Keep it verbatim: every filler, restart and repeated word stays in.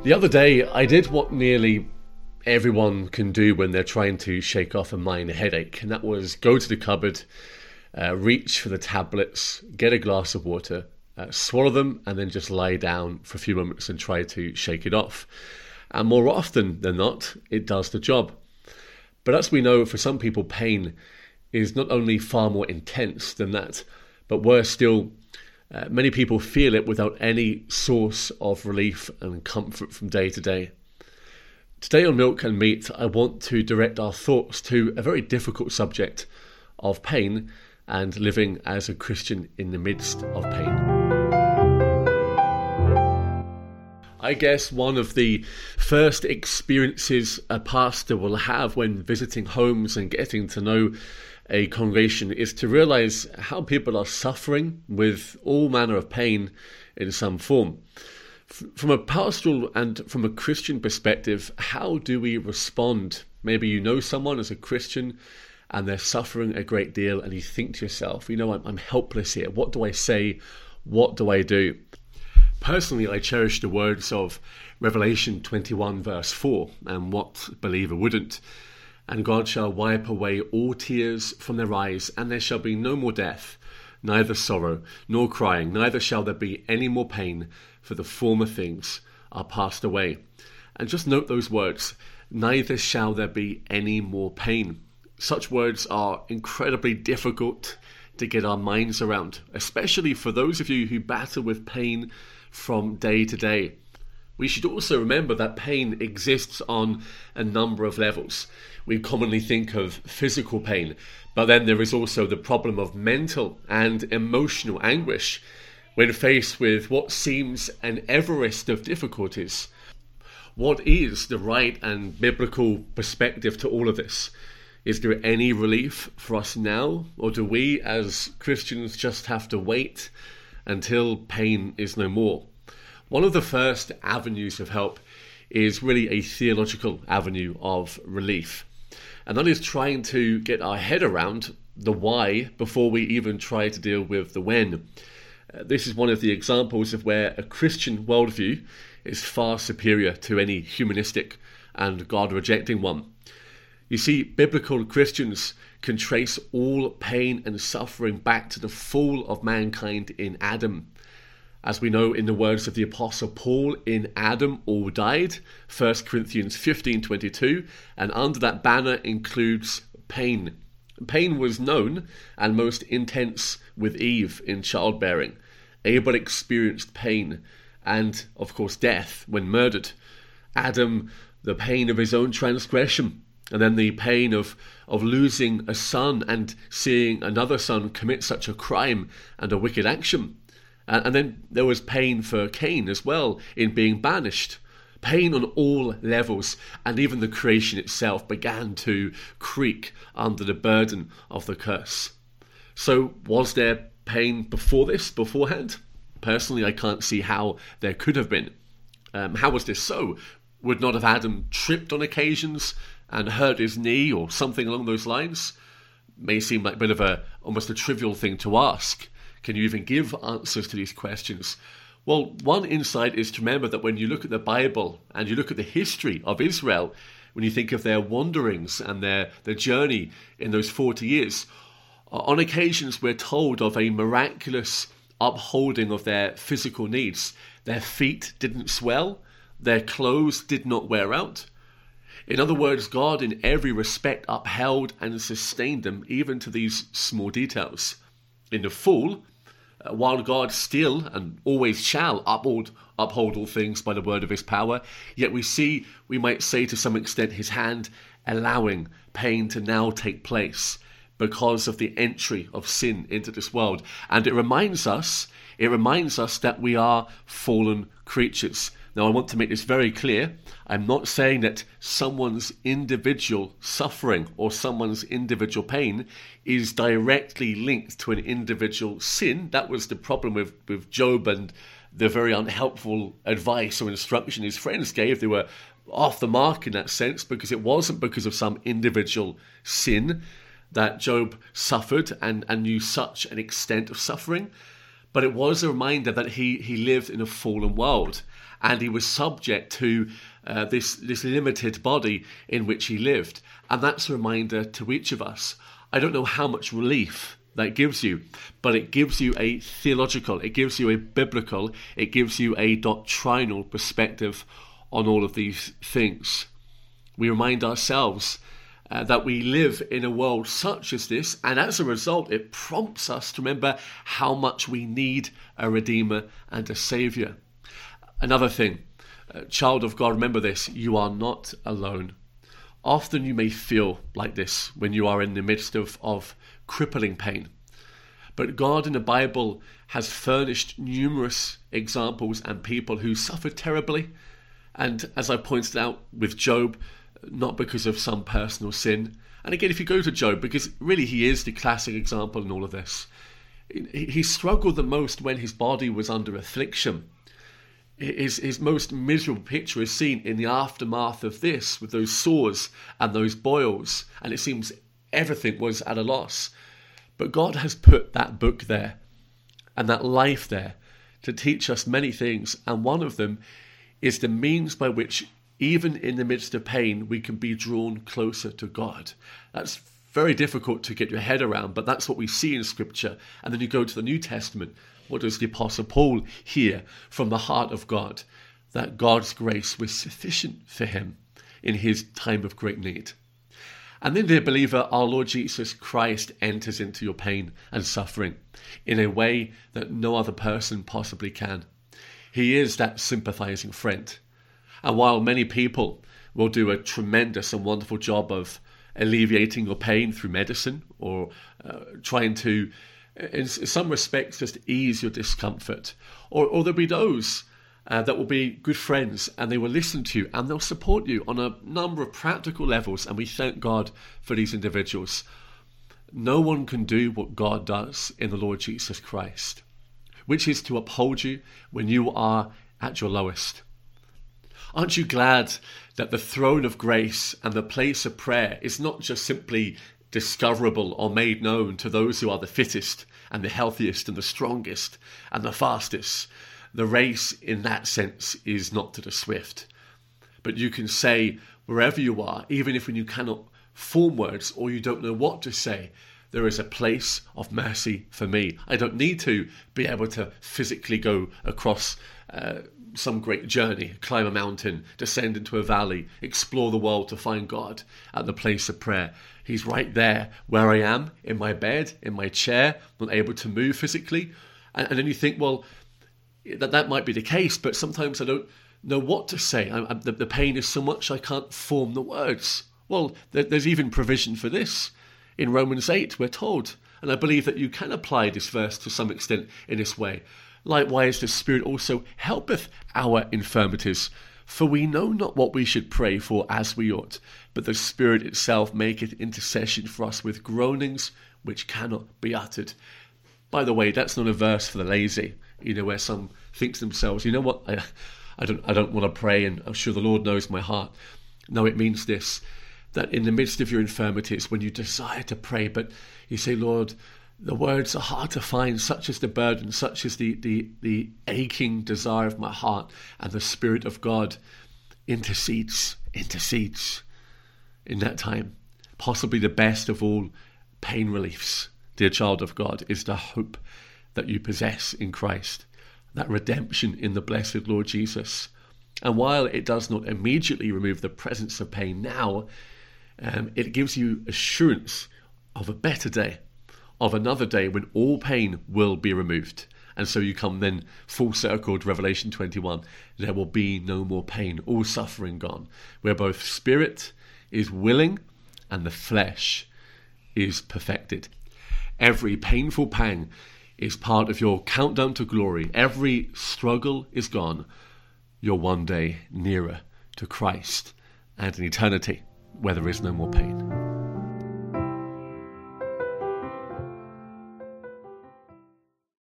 The other day, I did what nearly everyone can do when they're trying to shake off a minor headache, and that was go to the cupboard, uh, reach for the tablets, get a glass of water, uh, swallow them, and then just lie down for a few moments and try to shake it off. And more often than not, it does the job. But as we know, for some people, pain is not only far more intense than that, but worse still, uh, many people feel it without any source of relief and comfort from day to day. Today on Milk and Meat, I want to direct our thoughts to a very difficult subject of pain and living as a Christian in the midst of pain. I guess one of the first experiences a pastor will have when visiting homes and getting to know a congregation is to realize how people are suffering with all manner of pain in some form. From a pastoral and from a Christian perspective, how do we respond? Maybe you know someone as a Christian and they're suffering a great deal and you think to yourself, you know, I'm, I'm helpless here. What do I say? What do I do? Personally, I cherish the words of Revelation twenty-one verse four, and what believer wouldn't? And God shall wipe away all tears from their eyes, and there shall be no more death, neither sorrow, nor crying, neither shall there be any more pain, for the former things are passed away. And just note those words, neither shall there be any more pain. Such words are incredibly difficult to get our minds around, especially for those of you who battle with pain from day to day. We should also remember that pain exists on a number of levels. We commonly think of physical pain, but then there is also the problem of mental and emotional anguish when faced with what seems an Everest of difficulties. What is the right and biblical perspective to all of this? Is there any relief for us now, or do we as Christians just have to wait until pain is no more? One of the first avenues of help is really a theological avenue of relief, and that is trying to get our head around the why before we even try to deal with the when. Uh, this is one of the examples of where a Christian worldview is far superior to any humanistic and God-rejecting one. You see, biblical Christians can trace all pain and suffering back to the fall of mankind in Adam. As we know in the words of the Apostle Paul, in Adam all died, First Corinthians fifteen twenty-two, and under that banner includes pain. Pain was known and most intense with Eve in childbearing. Abel experienced pain and, of course, death when murdered. Adam, the pain of his own transgression, and then the pain of, of losing a son and seeing another son commit such a crime and a wicked action. And then there was pain for Cain as well in being banished. Pain on all levels, and even the creation itself began to creak under the burden of the curse. So was there pain before this, beforehand? Personally, I can't see how there could have been. Um, how was this so? Would not have Adam tripped on occasions and hurt his knee or something along those lines? May seem like a bit of a almost a trivial thing to ask. Can you even give answers to these questions? Well, one insight is to remember that when you look at the Bible and you look at the history of Israel, when you think of their wanderings and their, their journey in those forty years, on occasions we're told of a miraculous upholding of their physical needs. Their feet didn't swell, their clothes did not wear out. In other words, God in every respect upheld and sustained them, even to these small details. In the fall, Uh, while God still and always shall uphold, uphold all things by the word of his power, yet we see, we might say to some extent, his hand allowing pain to now take place because of the entry of sin into this world. And it reminds us, it reminds us that we are fallen creatures. Now, I want to make this very clear. I'm not saying that someone's individual suffering or someone's individual pain is directly linked to an individual sin. That was the problem with, with Job and the very unhelpful advice or instruction his friends gave. They were off the mark in that sense, because it wasn't because of some individual sin that Job suffered and, and knew such an extent of suffering. But it was a reminder that he, he lived in a fallen world. and he was subject to uh, this, this limited body in which he lived. And that's a reminder to each of us. I don't know how much relief that gives you, but it gives you a theological, it gives you a biblical, it gives you a doctrinal perspective on all of these things. We remind ourselves uh, that we live in a world such as this, and as a result, it prompts us to remember how much we need a Redeemer and a Saviour. Another thing, uh, child of God, remember this, you are not alone. Often you may feel like this when you are in the midst of, of crippling pain. But God in the Bible has furnished numerous examples and people who suffered terribly. And as I pointed out with Job, not because of some personal sin. And again, if you go to Job, because really he is the classic example in all of this. He struggled the most when his body was under affliction. His, his most miserable picture is seen in the aftermath of this, with those sores and those boils, and it seems everything was at a loss. But God has put that book there, and that life there, to teach us many things, and one of them is the means by which, even in the midst of pain, we can be drawn closer to God. That's very difficult to get your head around, but that's what we see in Scripture. And then you go to the New Testament. What does the Apostle Paul hear from the heart of God? That God's grace was sufficient for him in his time of great need. And then, dear believer, our Lord Jesus Christ enters into your pain and suffering in a way that no other person possibly can. He is that sympathizing friend. And while many people will do a tremendous and wonderful job of alleviating your pain through medicine or uh, trying to, in some respects, just ease your discomfort, or, or there'll be those uh, that will be good friends and they will listen to you and they'll support you on a number of practical levels, and we thank God for these individuals. No one can do what God does in the Lord Jesus Christ, which is to uphold you when you are at your lowest. Aren't you glad that the throne of grace and the place of prayer is not just simply discoverable or made known to those who are the fittest and the healthiest and the strongest and the fastest? The race in that sense is not to the swift. But you can say wherever you are, even if when you cannot form words or you don't know what to say, there is a place of mercy for me. I don't need to be able to physically go across uh, some great journey, climb a mountain, descend into a valley, explore the world to find God at the place of prayer. He's right there where I am, in my bed, in my chair, not able to move physically. And, and then you think, well, that, that might be the case, but sometimes I don't know what to say. I, I, the, the pain is so much I can't form the words. Well, there, there's even provision for this. In Romans eight, we're told, and I believe that you can apply this verse to some extent in this way. Likewise, the Spirit also helpeth our infirmities, for we know not what we should pray for as we ought, but the Spirit itself maketh intercession for us with groanings which cannot be uttered. By the way, that's not a verse for the lazy, you know, where some think to themselves, you know what, I, I don't, I don't want to pray, and I'm sure the Lord knows my heart. No, it means this, that in the midst of your infirmities, when you desire to pray, but you say, Lord, the words are hard to find, such is the burden, such is the, the, the aching desire of my heart, and the Spirit of God intercedes, intercedes in that time. Possibly the best of all pain reliefs, dear child of God, is the hope that you possess in Christ, that redemption in the blessed Lord Jesus. And while it does not immediately remove the presence of pain now, um, it gives you assurance of a better day, of another day when all pain will be removed. And so you come then full circle to Revelation twenty-one. There will be no more pain, all suffering gone, where both spirit is willing and the flesh is perfected. Every painful pang is part of your countdown to glory. Every struggle is gone. You're one day nearer to Christ and an eternity where there is no more pain.